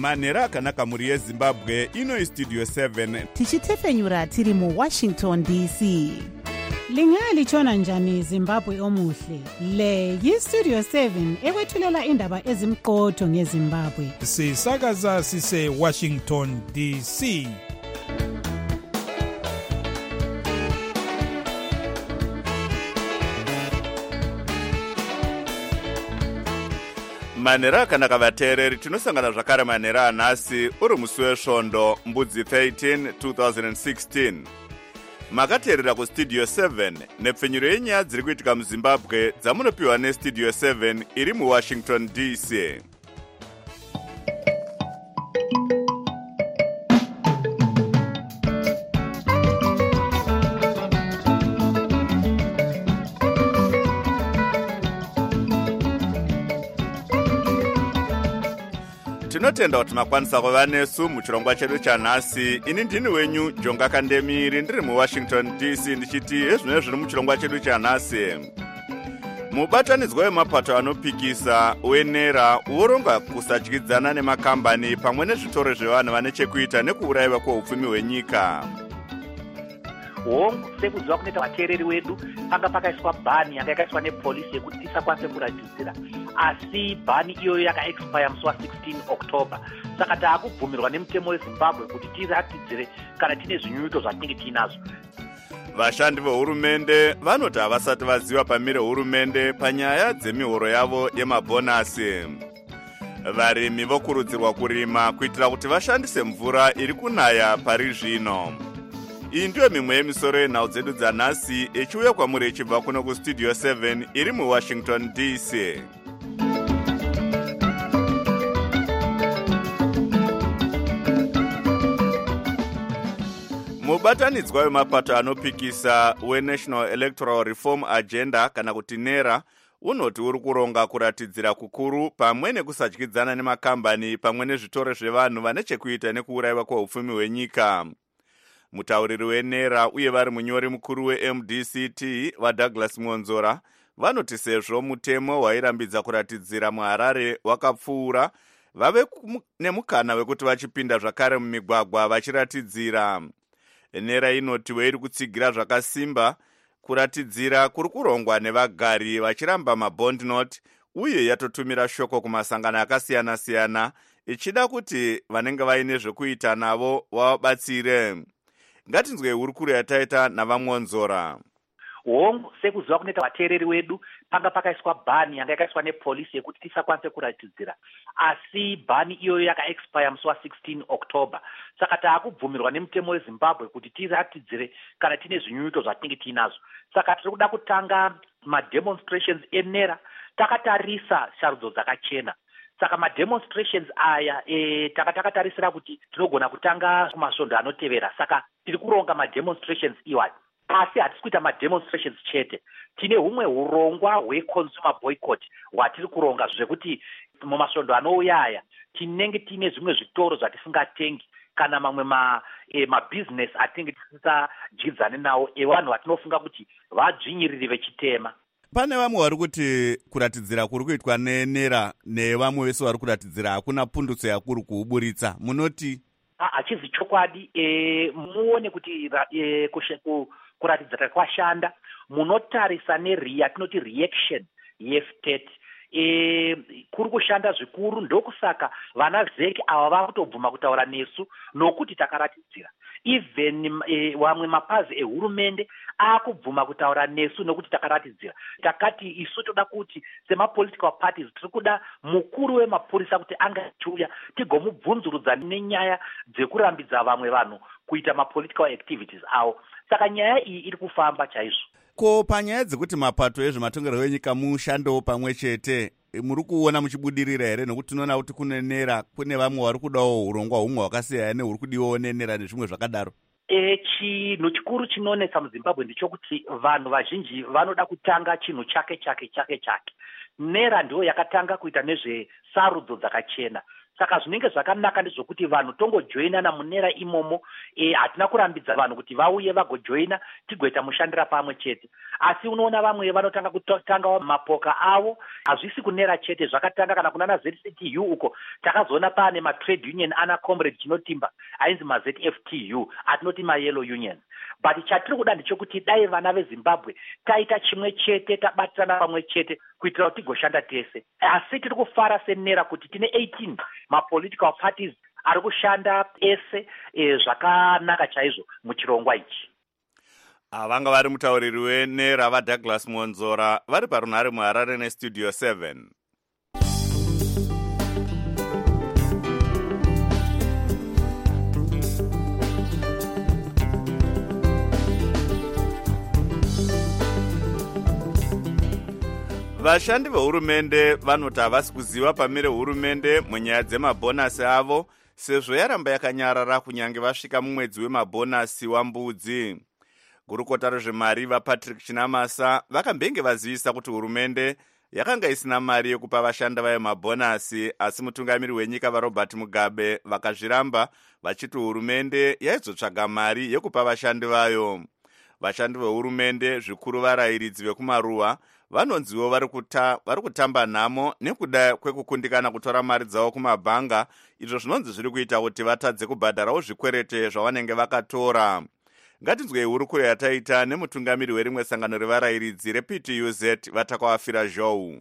manhero akanaka mhuri yezimbabwe. Ino Studio 7 tichitefenyura tiri muWashington DC. Lingalitshona njani Zimbabwe omuhle? Le yiStudio 7 ekwethulela indaba ezimqotho ngeZimbabwe. Sisakaza sise Washington DC. manhero akanaka vateereri, tinosangana zvakare manhero anhasi uri musi wesvondo mbudzi 13 2016. Makateerera kuStudio 7 nepfenyuro yenyaya dziri kuitika muZimbabwe dzamunopiwa neStudio 7 iri muWashington DC. Tinotenda kuti makwanisa kuva nesu muchirongwa chedu chanhasi. Ini ndini wenyu Jonga Kandemiri, ndiri muWashington DC, ndichiti ezvino zviri muchirongwa chedu chanhasi. Mubatanidzwa wemapato anopikisa wenera woronga kusatyidzana nemakambani pamwe nezvitoro zvevanhu vane chekuita nekuurayiwa kweupfumi hwenyika. Hongu sekuziva kunoita vateereri wedu panga pakaiswa bhani yanga yakaiswa nepolisi yekuti tisakwanise kuratidzira, asi bhani iyoyo yakaexpire musi wa16 October. Saka taakubvumirwa nemutemo weZimbabwe kuti tiratidzire kana tine zvinyunyuto zvatinenge tiinazvo. Vashandi vehurumende vanoti havasati vaziva pamire hurumende panyaya dzemihoro yavo yemabhonasi. Varimi vokurudzirwa kurima kuitira kuti vashandise mvura iri kunaya pari zvino. Iyi ndiyo mimwe yemisoro yenhau dzedu dzanhasi ichiuya kwamuri ichibva kuno kuStudio 7 iri muWashington DC. Mubatanidzwa wemapato anopikisa weNational Electoral Reform Agenda kana kuti NERA unoti uri kuronga kuratidzira kukuru pamwe nekusatyidzana nemakambani pamwe nezvitoro zvevanhu vane chekuita nekuurayiwa kweupfumi hwenyika. Mutauriri wenera uye vari munyori mukuru weMDCT vaDouglas Mwonzora vanoti sezvo mutemo wairambidza kuratidzira muHarare wakapfuura, vave nemukana wekuti vachipinda zvakare mumigwagwa vachiratidzira. Nera inoti weiri kutsigira zvakasimba kuratidzira kuri kurongwa nevagari vachiramba mabond note, uye yatotumira shoko kumasangano akasiyana-siyana ichida kuti vanenge vaine zvekuita navo vabatsire. Ngatinzwe hurukuru yataita navaMwonzora. Hongu sekuziva kunoita vateereri wedu panga pakaiswa bhani yanga yakaiswa nepolisi yekuti tisakwanise kuratidzira, asi bhani iyoyo yakaexpire musi wa16 October. Saka taakubvumirwa nemutemo weZimbabwe kuti tiratidzire kana tine zvinyunyuto zvatinenge tiinazvo. Saka tiri kuda kutanga mademonstrations enera takatarisa sharudzo dzakachena. Saka mademonstrations aya takatarisira kuti tinogona kutanga kumasvondo anotevera. Saka tiri kuronga mademonstrations iwayo, asi hatisi kuita mademonstrations chete. Tine humwe urongwa hweconsumer boycott hwatiri kuronga zvekuti mumasvondo anouya aya tinenge tine zvimwe zvitoro zvatisingatengi kana mamwe mabusiness atinenge tisingajidzane nawo evanhu vatinofunga kuti vadzvinyiriri vechitema. Pane vamwe vari kuti kuratidzira kuri kuitwa nenera nevamwe vese vari kuratidzira hakuna pundutso yakuri kuuburitsa. Munoti? Hachizi chokwadi. Muone kuti kuratidzira kwashanda. Munotarisa yatinoti reaction yestate. Kuri kushanda zvikuru, ndokusaka vana zeki ava vakutobvuma kutaura nesu nokuti takaratidzira. Even vamwe mapazi ehurumende akubvuma kutaura nesu nokuti takaratidzira. Takati isu toda kuti semapolitical parties tiri kuda mukuru wemapurisa kuti anga achiuya tigomubvunzurudza nenyaya dzekurambidza vamwe vanhu kuita mapolitical activities avo. Saka nyaya iyi iri kufamba chaizvo. Ko panyaya dzekuti mapato ezvematongerwo enyika mushandowo pamwe chete, muri kuona muchibudirira here? Nokuti tinoona kuti kunenera kune vamwe vari kudawo urongwa humwe hwakasiyana nehuri kudiwawo nenera nezvimwe zvakadaro. Chinhu chikuru chinonetsa muZimbabwe ndichokuti vanhu vazhinji vanoda kutanga chinhu chake. NERA ndiyo yakatanga kuita nezvesarudzo dzakachena. saka zvinenge zvakanaka ndezvokuti vanhu tongojoinana munera imomo. Hatina kurambidza vanhu kuti vauye vagojoina tigoita mushandira pamwe chete, asi unoona vamwe vanotanga kutanga mapoka avo. Hazvisi kunera chete, zvakatanga kana kunana ZCTU uko takazoona pane matrade union ana comrade Chinotimba ainzi maZFTU atinoti mayellow union. But chatiri kuda ndechekuti dai vana veZimbabwe taita chimwe chete, tabatirana pamwe chete kuitira kuti tigoshanda tese. Asi tiri kufara senera kuti tine 18 mapolitical parties ari kushanda ese zvakanaka chaizvo muchirongwa ichi. Vanga vari mutauriri wenera vaDouglas Monzora vari parunhare muHarare neStudio 7. Vashandi vehurumende vanoti havasi kuziva pamire hurumende munyaya dzemabhonasi avo sezvo yaramba yakanyarara kunyange vasvika mumwedzi wemabhonasi wambudzi. Gurukota rezvemari vaPatrick Chinamasa vakambenge vazivisa kuti hurumende yakanga isina mari yekupa vashandi vayo mabhonasi, asi mutungamiri wenyika vaRobert Mugabe vakazviramba vachiti hurumende yaizotsvaga mari yekupa vashandi vayo. Vashandi vehurumende zvikuru varayiridzi vekumaruwa vanonziwo vari kutamba nhamo nekuda kwekukundikana kutora mari dzavo kumabhanga, izvo zvinonzi zviri kuita kuti vatadze kubhadharawo zvikwerete zvavanenge vakatora. Ngatinzwei hurukuro yataita nemutungamiri werimwe sangano revarayiridzi rePTUZ Vatakawafira Zhou.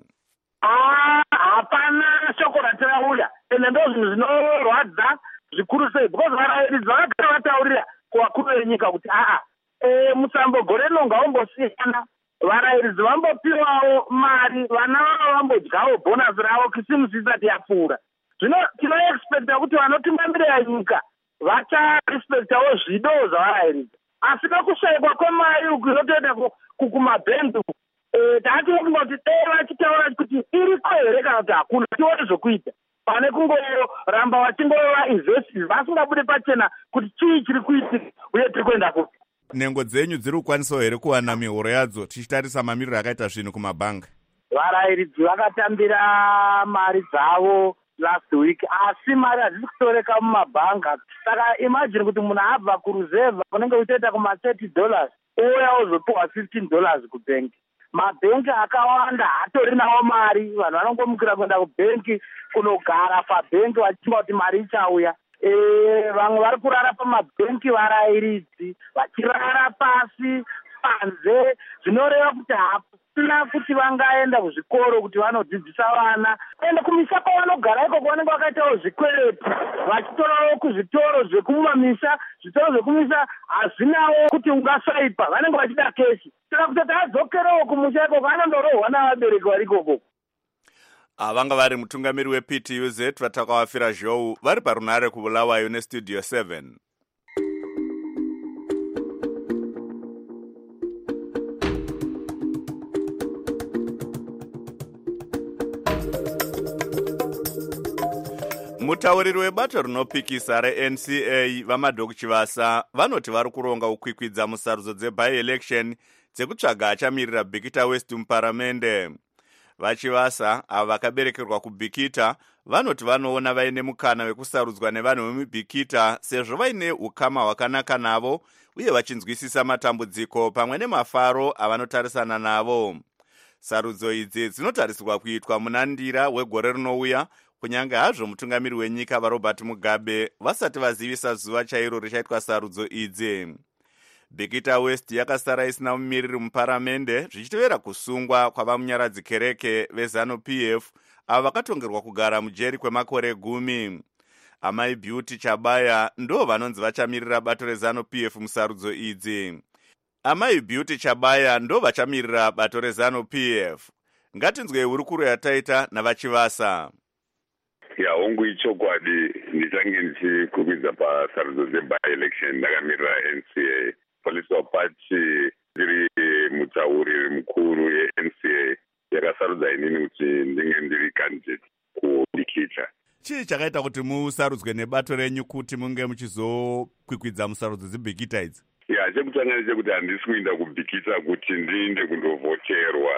Hapana shoko ratirauya ende ndo zvinhu zvinorwadza zvikuru sei, because varayiridzi vakagara vataurira kuvakuru venyika kuti musambo gore rino ngaombosiyana, varayiridzi vambopiwawo mari, vana vavo vambodyawo bhonasi ravo kisimusi isati yapfuura. Zvino tinoexpecta kuti vanotungamirira nyika vacharespektawo zvido zvavarayiridzi, asi pakushaikwa kwemari uku inotoenda kumabhengi uku taatinofunga kuti dai vachitaura kuti iriko here kana kuti hakuna, tione zvokuita pane kungoramba vachingova investors vasingabude pachena kuti chii chiri kuitika uye tiri kuenda kupi. Nhengo dzenyu dziri kukwanisawo here kuwana mihoro yadzo tichitarisa mamiriro akaita zvinhu kumabhanga? Varayiridzi vakatambira mari dzavo last week, asi mari hadzisi kutoreka mumabhanga. Saka imagine kuti munhu abva kuruzevha kunenge kutoita kuma$30 ouya ozopiwa $15 kubhengi. Mabhengi akawanda hatori nawo mari, vanhu vanongomukira kuenda kubhengi kunogara pabhengi vachimba kuti mari ichauya. Vamwe vari kurara pamabhengi varayiridzi vachirara pasi panze, zvinoreva kuti hapana kuti vangaenda kuzvikoro kuti vanodzidzisa vana. Ende kumisa kwavanogara ikoko vanenge vakaitawo zvikwereti vachitorawo kuzvitoro zvekumamisha. Zvitoro zvekumisa hazvinawo kuti ungasvaipa, vanenge vachida keshi. Saka kuti adzokerewo kumusha ikoko anondorohwa navabereki vari ikoko. Vanga vari mutungamiri wePTUZ Vatakawafira Zhou vari parunhare kuBulawayo neStudio 7. Mutauriri webato rinopikisa reNCA vaMadok Chivasa vanoti vari kuronga kukwikwidza musarudzo dzeby-election dzekutsvaga achamirira Bikita West muparamende. VaChivasa ava vakaberekerwa kuBikita vanoti vanoona vaine mukana wekusarudzwa nevanhu vemuBikita sezvo vaine ukama hwakanaka navo uye vachinzwisisa matambudziko pamwe nemafaro avanotarisana navo. Sarudzo idzi dzinotarisirwa kuitwa muna Ndira wegore rinouya, kunyange hazvo mutungamiri wenyika vaRobert Mugabe vasati vazivisa zuva chairo richaitwa sarudzo idzi. Bikita West yakasara isina mumiriri muparamende zvichitevera kusungwa kwavamunyaradzi kereke veZANU-PF avo vakatongerwa kugara mujeri kwemakore 10. Amai Beauty Chabaya ndo vanonzi vachamirira bato reZANU-PF musarudzo idzi. Amai Beauty Chabaya ndo vachamirira bato reZANU-PF. Ngatinzwei hurukuro yataita navaChivasa. Hongu ichokwadi ndichange ndichikukwidza pasarudzo dzeby-election ndakamirira NCA. Political party ndiri mutauriri mukuru yeNCA yakasarudza inini kuti ndinge ndiri candidate kuBikita. Chii chakaita kuti musarudzwe nebato renyu kuti munge muchizokwikwidza musarudzo dzeBikita idzi? Chekutanga ndechekuti handisi kuenda kuBikita kuti ndiende kundovhoterwa.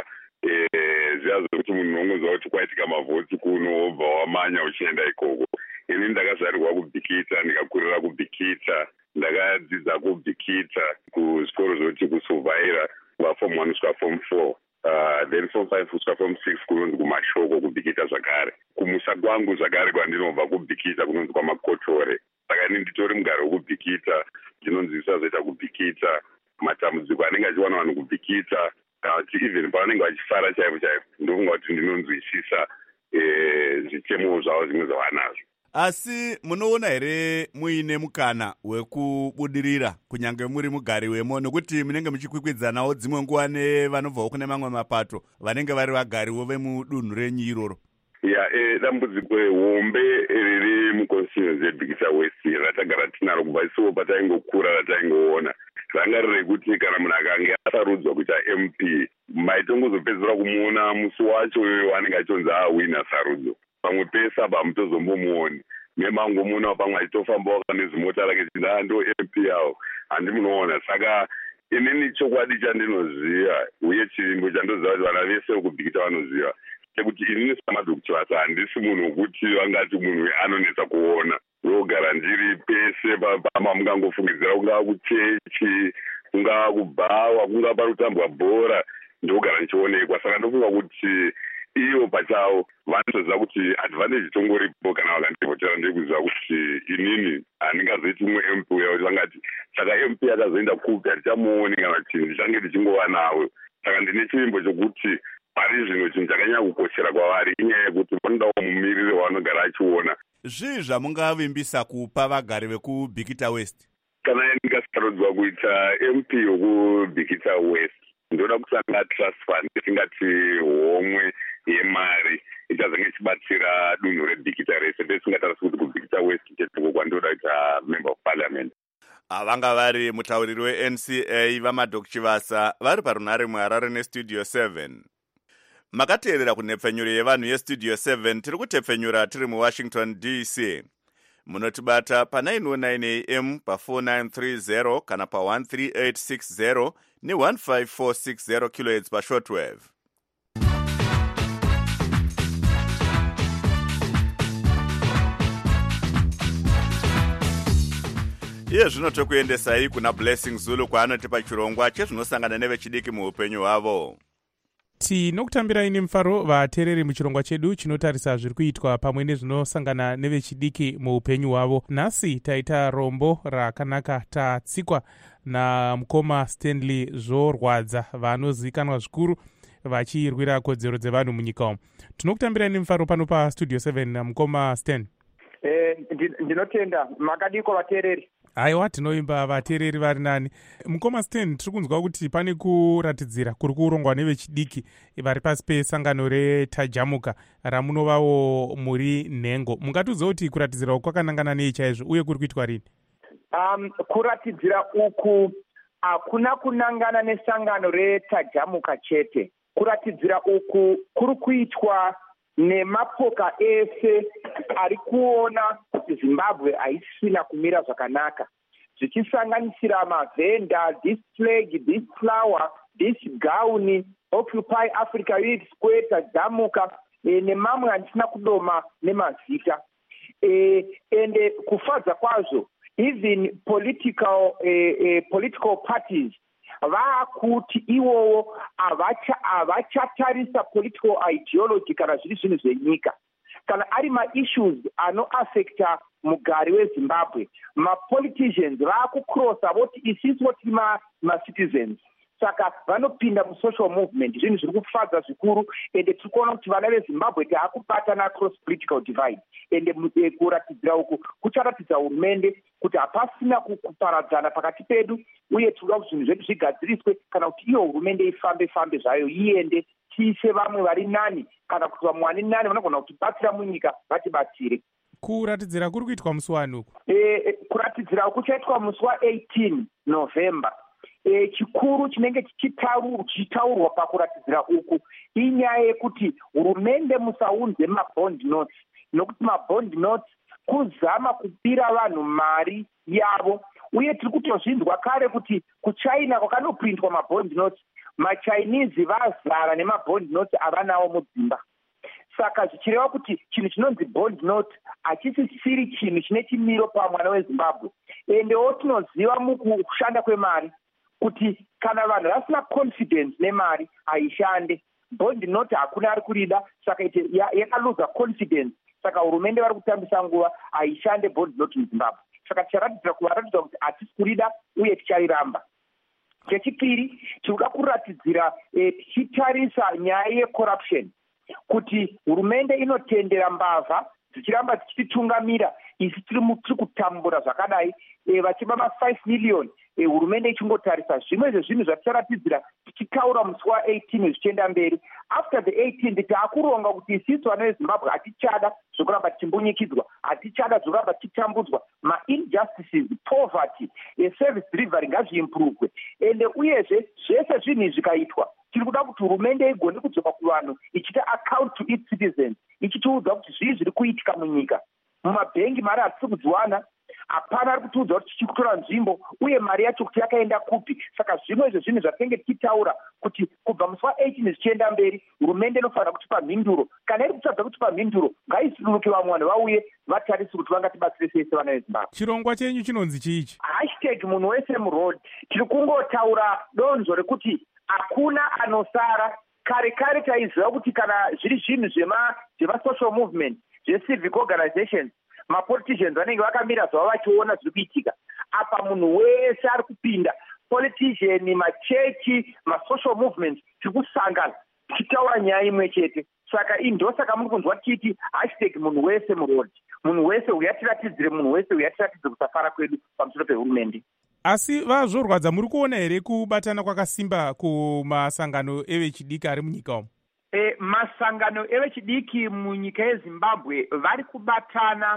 ziya zokuti munhu unozwa kuti kwaitika mavhotsi kuno wobva wamanya uchienda ikoko. Ini ndakazarirwa kubhikita, ndikakurira kubhikita, ndakadzidza kubhikita kuzvikoro zvokuti kusuvhaira kubva form 1 kusvika form 4. Then form 5 kusvika form 6 kunonzi kumashoko kubhikita zvakare. Kumusa kwangu zvakare kwandinobva kubhikita kunonzi kwamakotore. Saka ini nditori mugari wokubhikita, ndinonzwisa zvoita kubhikita, matambudziko anenge achiwana vanhu kubhikita, even pavanenge vachifara chaivo chaivo, ndofunga kuti ndinonzwisisa zvitemo zvavo zvimwe zvavanazvo. Asi munoona here muine mukana wekubudirira kunyange muri mugari wemo, nokuti munenge muchikwikwidzanawo dzimwe nguva nevanobvawo kune mamwe mapato vanenge vari vagariwo vemudunhu renyu iroro? Dambudziko hombe riri muconstituency yeBhikita West ratagara tinaro kubva isuwo pataingokura rataingoona ranga riri kuti kana munhu akange asarudzwa kuita MP maitongozopedzera kumuona musi wacho wanenge achionzi awina sarudzo, pamwe pese apa hamutozombomuoni. Memangomuona pamwe achitofambawo nezimota rake chiti ndo MP yawo, handimunoona. Saka inini chokwadi chandinoziva uye chirimbo chandoziva kuti vana vese vekubhikita vanoziva chekuti inini samadhokutibasa handisi munhu wekuti vangati munhu anonetsa kuona. Ndogara ndiri pese pama mungangofungidzira kungava kuchechi, kungava kubhawa, kungava parutambwa bhora, ndogara ndichionekwa. Saka ndofunga kuti ivo pachavo vanotoziva kuti advantage tongoripo kana vakandivhotera ndekuziva kuti inini handingazoiti mumwe MP uya kuti vangati saka MP akazoenda kupi hatichamuoni kana kuti ndichange ndichingova nawo. Saka ndine chivimbo chokuti pari zvino chinhu chakanyanya kukoshera kwavari inyaya yekuti vanodawo mumiriri wavanogara achiona. Zvii zvamungavimbisa kupa vagari vekuBhikita West? Kana ndikasarudzwa kuita MP wekubhikita West, ndoda kusanga trust fund isingati homwe yemari ichazenge ichibatsira dunhu reBhikita rese, pesingatarisi kuti kuBhikita West chetoko kwandoda kuita member of parliament. Vanga vari mutauriri weNCA vaMadok Chivasa vari parunare muHarare neStudio 7. Makateerera kunhepfenyuro yevanhu yeStudio 7. Tiri kutepfenyura tiri muWashington DC. Munotibata pa909 AM pa4930 kana pa13860 ne15460 kHz pashortwave. Iye zvino tokuendesai kuna Blessing Zulu kwaanoti pachirongwa chezvinosangana nevechidiki muupenyu hwavo. Tinokutambirai nemufaro vateereri muchirongwa chedu chinotarisa zviri kuitwa pamwe nezvinosangana nevechidiki muupenyu hwavo. Nhasi taita rombo rakanaka, tatsikwa namukoma Stanley Zvorwadza vanozivikanwa zvikuru vachirwira kodzero dzevanhu munyika umu. Tinokutambirai nemufaro pano paStudio 7 namukoma Stan. Ndinotenda makadiko vateereri. Aiwa, tinoimba vateereri vari nani. Mukoma Stan, tiri kunzwa kuti pane kuratidzira kuri kurongwa nevechidiki vari pasi pesangano retajamuka ramunovawo muri nhengo. Mungatiudza kuti kuratidzira uku kwakanangana nei chaizvo uye kuri kuitwa rini? Kuratidzira uku hakuna kunangana nesangano retajamuka chete. Kuratidzira uku kuri kuitwa nemapoka ese ari kuona kuti Zimbabwe haisina kumira zvakanaka, zvichisanganisira mavhenda, this flag, this flower, this gown, Occupy Africa Youth Square, tajamuka nemamwe andisina kudoma nemazita. Ende kufadza kwazvo, even political parties vaakuti iwowo havachatarisa political ideology kana zviri zvinhu zvenyika. Kana ari maissues anoaffecta mugari weZimbabwe, mapoliticians vaakucrossa voti isisi voti macitizens. Saka vanopinda musocial movement, zvinhu zviri kufadza zvikuru, ende tiri kuona kuti vana veZimbabwe taakubatana across political divide. Ende kuratidzira uku kucharatidza hurumende kuti hapasina kuparadzana pakati pedu, uye tinoda kuti zvinhu zvedu zvigadziriswe kana kuti iyo hurumende ifambe zvayo iende, tiise vamwe vari nani kana kuti vamwe vari nani vanogona kutibatsira munyika vatibatsire. Kuratidzira kuri kuitwa musi wani uku? Kuratidzira uku chaitwa musi wa18 November. Chikuru chinenge chichitaurwa pakuratidzira uku inyaya yekuti hurumende musaunze mabond notes, nokuti mabond notes kuzama kupira vanhu mari yavo, uye tiri kutozvinzwa kare kuti kuChina kwakanoprintwa mabond notes machinese vazara nemabond note avanawo mudzimba. Saka zvichireva kuti chinhu chinonzi bond note hachisisiri chinhu chine chimiro pamwana wezimbabwe. Endewo tinoziva mukushanda kwemari kuti kana vanhu vasina confidence nemari haishande. Bond note hakuna ari kurida, saka yakaluza confidence. Saka hurumende vari kutambisa nguva haishande bond note muzimbabwe. Saka ticharatidza kuvaratidza kuti hatisi kurida uye tichariramba. Chechipiri, tinoda kuratidzira tichitarisa nyaya yecorruption kuti hurumende inotendera mbavha dzichiramba dzichitungamira, isi tiri kutambura zvakadai vachiba ma5 million. Hurumende ichingotarisa zvimwe zvezvinhu zvaticharatidzira tichitaura musi wa18 zvichienda mberi. After the 18th taakuronga kuti isisu vana vezimbabwe hatichada zvokuramba tichimbunyikidzwa, hatichada zvokuramba tichitambudzwa. Ma-injustices, poverty, service delivery ngazviimprovwe. Ende uyezve zvese zvinhu izvi zvikaitwa, tiri kuda kuti hurumende igone kudzoka kuvanhu ichita account to its citizens, ichitiudza kuti zvii zviri kuitika munyika. Mumabhengi mari hatisi kudziwana, hapana ari kutiudza kuti tichiri kutora nzvimbo uye mari yacho kuti yakaenda kupi. Saka zvimwe zvezvinhu zvatinenge tichitaura kuti kubva musi wa18 zvichienda mberi hurumende inofanira kutipa mhinduro. Kana iri kutadza kutipa mhinduro, ngaisuruke vamwe vanhu vauye vatarise kuti vangatibatsire sese vana vezimbabwe. Chirongwa chenyu chinonzi chiichi? #munhu wese muroad. Tiri kungotaura donzo rekuti hakuna anosara. Kare taiziva kuti kana zviri zvinhu zvema-social movement, zve-civic organizations, mapoliticians vanenge vakamira zvavo vachiona zviri kuitika. Apa munhu wese ari kupinda, politician, machechi, ma-social movements, tiri kusangana tichitaura nyaya imwe chete. Saka indosaka muri kunzwa tichiti #munhu wese muroad. Munhu wese uyatiratidzire, munhu wese uyatiratidzire kusafara kwedu pamusoro pehurumende. Asi vazvorwadza, muri kuona here kubatana kwakasimba kumasangano evechidiki ari munyika umu? Masangano evechidiki munyika yezimbabwe vari kubatana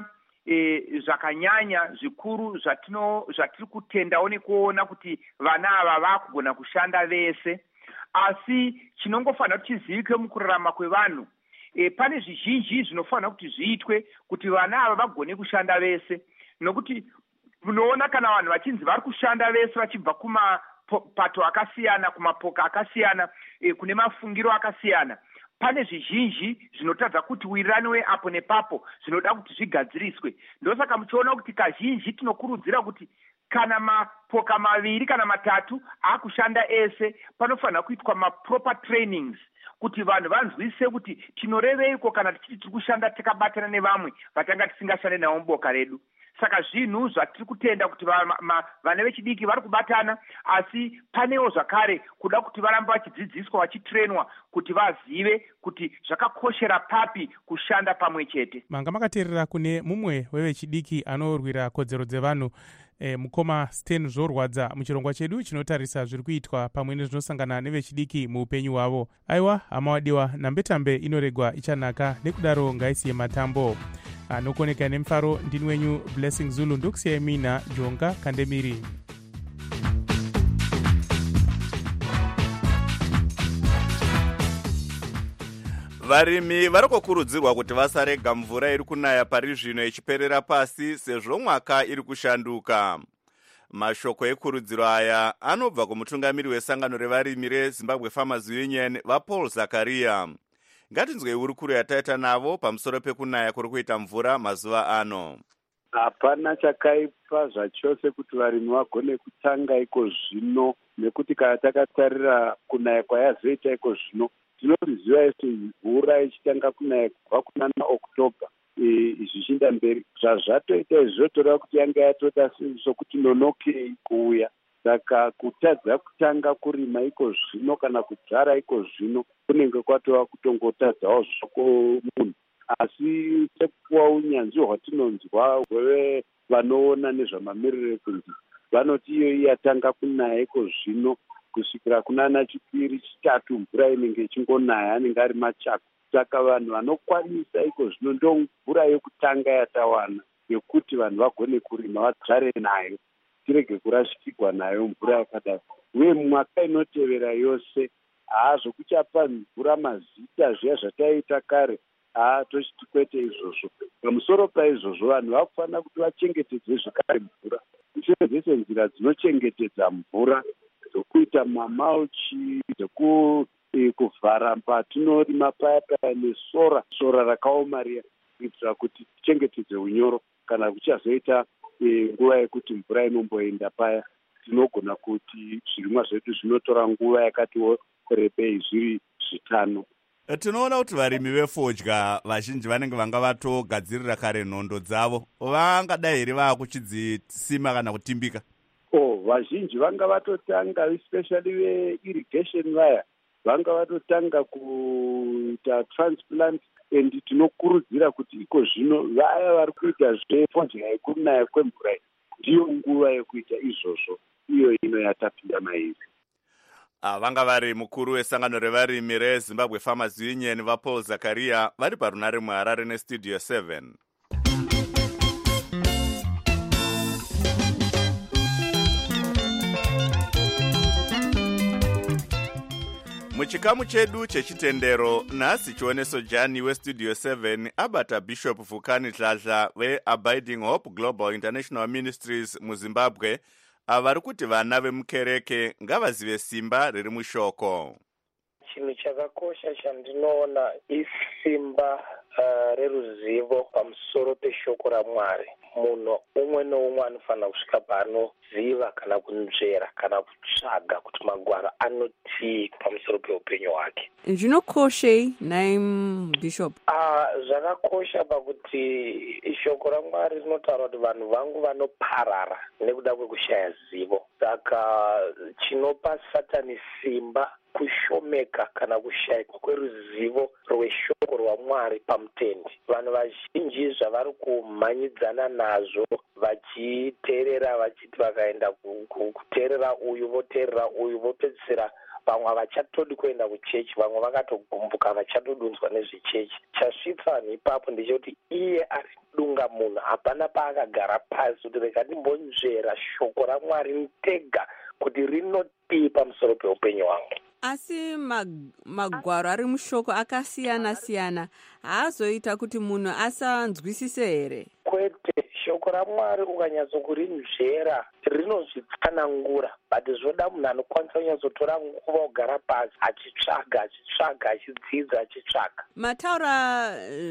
zvakanyanya zvikuru zvatiri kutendawo nekuona kuti vana ava vakugona kushanda vese. Asi chinongofanira kuti chizivike mukurarama kwevanhu, pane zvizhinji zvinofanira kuti zviitwe kuti vana ava vagone kushanda vese. Nokuti unoona kana vanhu vachinzi vari kushanda vese vachibva kumapato akasiyana, kumapoka akasiyana, kune mafungiro akasiyana, pane zvizhinji zvinotadza kuti wirirani weapo nepapo zvinoda kuti zvigadziriswe. Ndosaka muchiona kuti kazhinji tinokurudzira kuti kana mapoka maviri kana matatu akushanda ese, panofanira kuitwa maproper trainings kuti vanhu vanzwise kuti tinoreveiko kana tichiti tiri kushanda takabatana nevamwe vatanga tisingashande navo muboka redu. Saka zvinhu zvatiri kutenda kuti vana vechidiki vari kubatana, asi panewo zvakare kuda kuti varambe vachidzidziswa, vachitrenwa kuti vazive kuti zvakakoshera papi kushanda pamwe chete. Manga makateerera kune mumwe wevechidiki anorwira kodzero dzevanhu, mukoma Sten Zvorwadza, muchirongwa chedu chinotarisa zviri kuitwa pamwe nezvinosangana nevechidiki muupenyu hwavo. Aiwa, hama wadiwa, nambetambe inoregwa ichanaka, nekudaro ngaisiye matambo. Anokoneka nemufaro, ndini wenyu Blessing Zulu, ndokusiyai mina Jonga Kandemiri. Varimi vari kukurudzirwa kuti vasarega mvura iri kunaya pari zvino ichiperera pasi sezvo mwaka iri kushanduka. Mashoko ekurudziro aya anobva kumutungamiri wesangano revarimi reZimbabwe Farmers Union vaPaul Zakaria. Ngatinzwei urukuru yataita navo pamusoro pekunaya kuri kuita mvura mazuva ano. Hapana chakaipa zvachose kuti varimi vagone kutanga iko zvino, nekuti kana takatarira kunaya kwayazoita iko zvino, tinoziva isi mvura ichitanga kunaya kubva kuna Oktoba zvichienda mberi. Zvazvatoita izvotoreva kuti yanga yatoda sokuti nonokei kuuya. Saka kutadza kutanga kurima iko zvino kana kudzara iko zvino kunenge kwatova kutongotadzawo zvako munhu. Asi sekuwa unyanzvi hwatinonzwa hweve vanoona nezvamamiriro ekunzi, vanoti iyo yatanga kunaya iko zvino kusvikira kunana chipiri chitatu mvura inenge ichingonaya anenge ari machako. Saka vanhu vanokwanisa iko zvino ndo mvura yekutanga yatawana yekuti vanhu vagone kurima vadzare nayo, tirege kurashikirwa nayo mvura yakadai. Uye mwaka inotevera yose zvokuchapa mvura mazita zviya zvataita kare tochiti kwete izvozvo. Pamusoro paizvozvo vanhu vakufanira kuti vachengetedze zvakare mvura, tisevedzese nzira dzinochengetedza mvura zvokuita mamauchi, kuvhara patinorima paya nesora rakaoma riya, kuitira kuti tichengetedze unyoro. Kana kuchazoita nguva yekuti mvura inomboenda paya, tinogona kuti zvirimwa zvedu zvinotora nguva yakati rebei zviri 5. Tinoona kuti varimi vefodya vazhinji vanenge vanga vatogadzirira kare nhondo dzavo, vangadai here vakuchidzisima kana kutimbika? Vazhinji vanga vatotanga, especially veirrigation vaya, vanga vatotanga kuita transplant, and tinokurudzira kuti iko zvino vaya vari kuita zvefodya yekunaya kwemvura ndiyo nguva yekuita izvozvo, iyo ino yatapinda mairi. Vanga vari mukuru wesangano revarimi reZimbabwe Farmers Union vaPaul Zakaria vari parunare muHarare neStudio 7. Muchikamu chedu chechitendero, nhasi chioneso Jani weStudio 7 abata Bishop Vukani Dladla veAbiding Hope Global International Ministries muZimbabwe, avari kuti vana vemukereke ngavazive simba riri mushoko. Chinhu chakakosha chandinoona isimba reruzivo pamusoro peshoko raMwari. Munhu umwe noumwe anofanira kusvika paanoziva kana kunzvera kana kutsvaga kuti Magwaro anotii pamusoro peupenyu hwake. Zvinokoshei nai Bishop? Zvakakosha pakuti shoko raMwari rinotaura kuti vanhu vangu vanoparara nekuda kwekushaya zivo. Saka chinopa Satani simba kushomeka kana kushayikwa kweruzivo rweshoko rwaMwari pamutendi. Vanhu vazhinji zvavari kumhanyidzana nazvo vachiteerera, vachiti vakaenda kuteerera uyu voteerera uyu, vopedzisira vamwe havachatodi kuenda kuchechi, vamwe vakatogumbuka vachatodunzwa nezvechechi. Chasvitsa vanhu ipapo ndechekuti iye ari dunga munhu hapana paakagara pasi kuti rega ndimbonzvera shoko raMwari ndega kuti rinotii pamusoro peupenyu hwangu. Asi magwaro ari mushoko akasiyana-siyana haazoita kuti munhu asanzwisise here? Kwete, shoko raMwari ukanyatsokurinzvera rinozvitsanangura, but zvoda munhu anokwanisa kunyatsotora nguva kugara pasi achitsvaga, achidzidza, achitsvaga. Mataura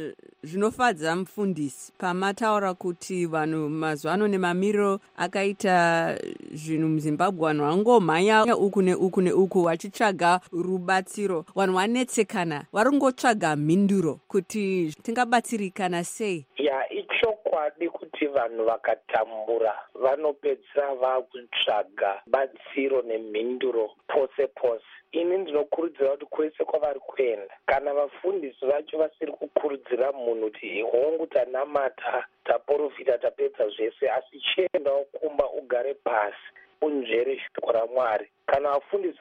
zvinofadza mufundisi pamataura kuti vanhu mazuva ano nemamiriro akaita zvinhu muZimbabwe, vanhu vangomhanya uku neuku neuku vachitsvaga rubatsiro, vanhu vanetsekana varingotsvaga mhinduro kuti tingabatsirikana sei. Ichokwadi kuti vanhu vakatambura vanopedzisa vakutsvaga batsiro nemhinduro pose pose. Ini ndinokurudzira kuti kwese kwavari kuenda, kana vafundisi vacho vasiri kukurudzira munhu kuti hongu tanamata, taprofita, tapedza zvese, asi chiendawo kumba ugare pasi unzvere shoko raMwari. Kana vafundisi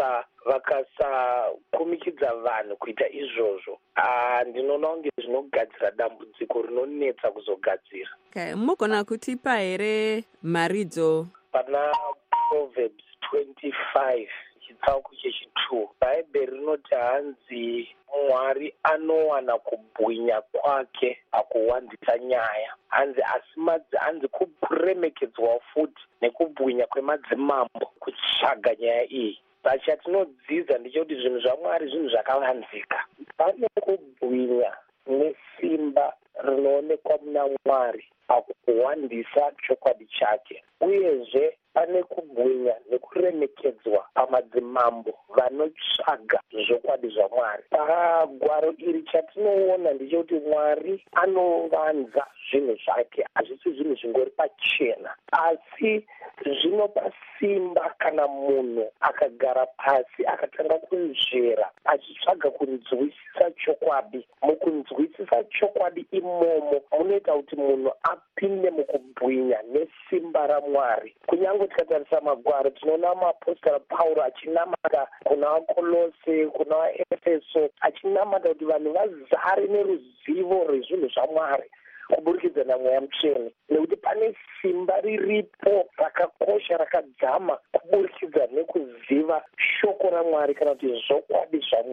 vakasakumikidza vanhu kuita izvozvo, ndinoona kunge zvinogadzira dambudziko rinonetsa kuzogadzira. Mugona kutipa here maridzo? Pana Proverbs 25 chitsauko chechi2, Bhaibheri rinoti hanzi Mwari anowana kubwinya kwake akuwandisa nyaya. Hanzi kuremekedzwa futi nekubwinya kwemadzimambo kutsvaga nyaya iyi. Chatinodzidza ndechekuti zvinhu zvaMwari zvinhu zvakavanzika. Pane kubwinya nesimba rinoonekwa muna Mwari pakuwandisa chokwadi chake, uyezve pane kubwinya nekuremekedzwa pamadzimambo vanotsvaga zvokwadi zvaMwari. Pagwaro iri chatinoona ndechekuti Mwari anovanza zvinhu zvake, hazvisi zvinhu zvingori pachena, asi zvinopa simba kana munhu akagara pasi akatanga kunzvera achitsvaga kunzwisisa chokwadi. Mukunzwisisa chokwadi imomo munoita kuti munhu apinde mukubwinya nesimba raMwari. Kunyange tikatarisa magwaro tinoona maapostara Pauro achinamata kuna vaKolose, kuna vaEfeso, achinamata kuti vanhu vazare neruzivo rwezvinhu zvaMwari kuburikidza naMweya Mutsvene, nekuti pane simba riripo rakakosha rakadzama kuburikidza nekuziva shoko raMwari kana kuti zvokwadi zvaMwari.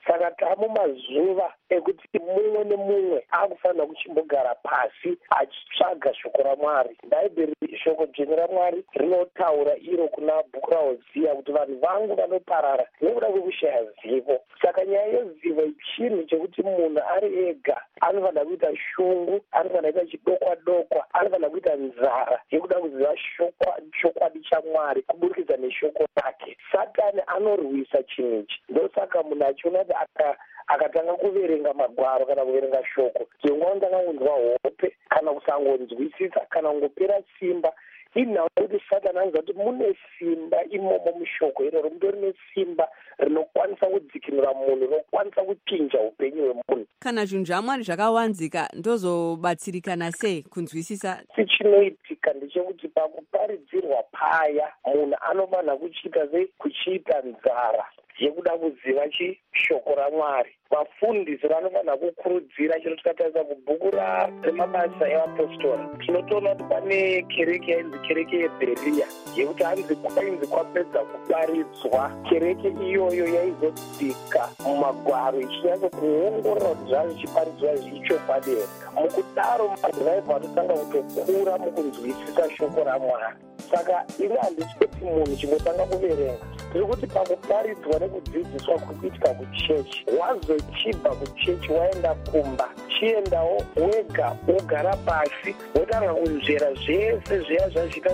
saka tamumazuva ekuti mumwe nemumwe akufanira kuchimbogara pasi achitsvaga shoko raMwari. Bhaibheri, shoko dzvene raMwari rinotaura iro kuna bhuku raHosea kuti vanhu vangu vanoparara nekuda kwekushaya zivo. Saka nyaya yezivo chinhu chekuti munhu ari ega anofanira kuita shungu, anofanira kuita chidokwa-dokwa, anofanira kuita nzara yekuda kuziva chokwadi chaMwari kuburikidza neshoko rake. Satani anorwisa chinhu ichi. Ndosaka munhu achiona kuti akatanga kuverenga magwaro kana kuverenga shoko, dzimwe unotanga kunzwa hope kana kusangonzwisisa kana kungopera simba. Inhau kuti Satani anoziva kuti mune simba imomo mushoko iroro, mutori nesimba rinokwanisa kudzikinura munhu, rinokwanisa kuchinja upenyu hwemunhu. Kana zvinhu zvaMwari zvakawanzika, ndozobatsirikana sei kunzwisisa? Chinoitika ndechekuti pakuparidzirwa paya munhu anofanira kuchiita nzara yekuda kuziva shoko raMwari. Vafundisi vanofanira kukurudzira chiro tikatarisa kubhuku remabasa evapostori, tinotoona kuti pane kereke yainzi kereke yeBheria yekuti kwainzi kwapedza kuparidzwa. Kereke iyoyo yaizodzika mumagwaro ichinyatso kuongorora kuti zvazvichiparidzwa zvichokwadi here. Mukudaro madhiraivha vanotanga kutokura mukunzwisisa shoko raMwari. Saka ini handisi kuti munhu chingotanga kuverenga, tiri kuti pakuparidzwa nekudzidziswa kurikuitika kuchechi, wazochibva kuchechi waenda kumba, chiendawo wega wogara pasi wotanga kunzvera zvese zviya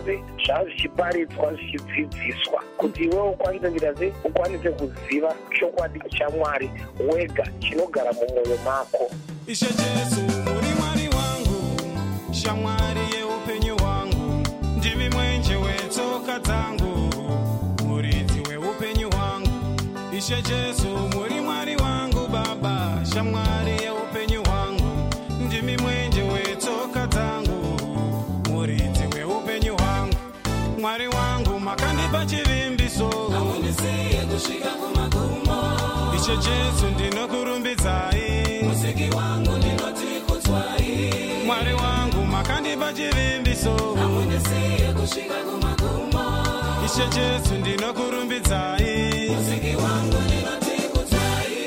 zvazvichiparidzwa zvichidzidziswa kuti iwe ukwanise kuziva chokwadi chaMwari wega chinogara mumwoyo mako. Ishe Jesu muri Mwari wangu, shamwari yeupenyu hwangu, ndimi mwenje wetsoka dzangu, muridzi weupenyu hwangu. Ishe Jesu muri Mwari wangu Baba, shamwari yeupenyu hwangu, ndimi mwenje wetsoka dzangu, muridzi weupenyu hwangu. Mwari wangu makandipa chivimbiso, amunisiye kusvika kumagumo. Ishe Jesu ndinokurumbidzai, musiki wangu ndinoti kutswai. Mwari wangu makandipa chivimbiso, amunisiye kusvika kumagumo. Ishe Jesu ndinokurumbidzai, musiki wangu ndinoti kutswai.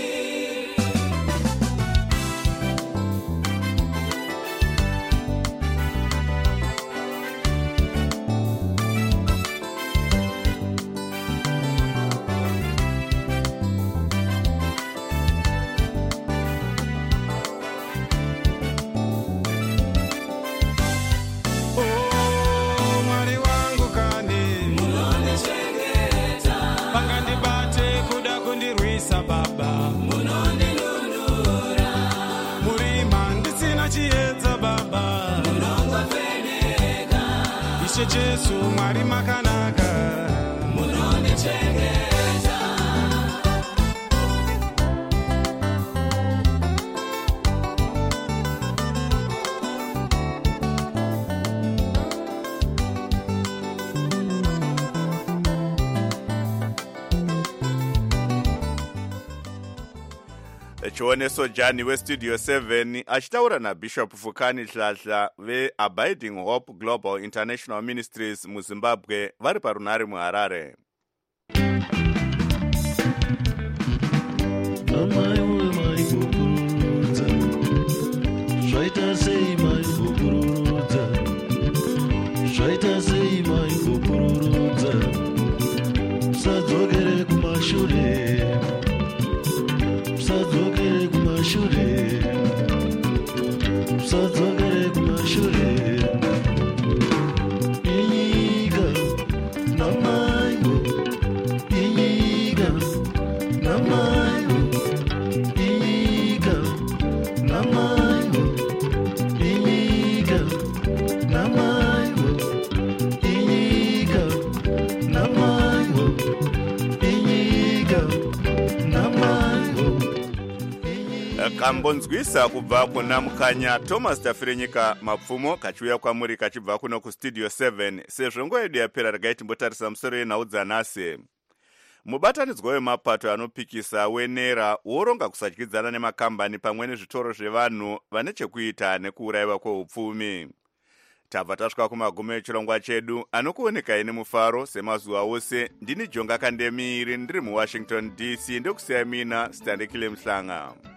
Ishe Jesu Mwari makanaka, munondichengeta. chioneso Jani westudio 7 achitaura naBishop Fukani Hlahla veAbiding Hope Global International Ministries muZimbabwe vari parunare muHarare. Kambonzwisa kubva kuna Mukanya Thomas Tafirenyika Mapfumo kachiuya kwamuri kachibva kuno kustudio 7 sezvo nguva yedu yapera regai timbotarisa musoro yenhau dzanhasi. Mubatanidzwa wemapato anopikisa wenera woronga kusadyidzana nemakambani pamwe nezvitoro zvevanhu vane chekuita nekuurayiwa kweupfumi. tabva tasvika kumagumo echirongwa chedu anokuonekai nemufaro semazuva ose. Ndini Jonga Kandemiri ndiri muWashington DC ndokusiyai mina Standekile Mhlanga.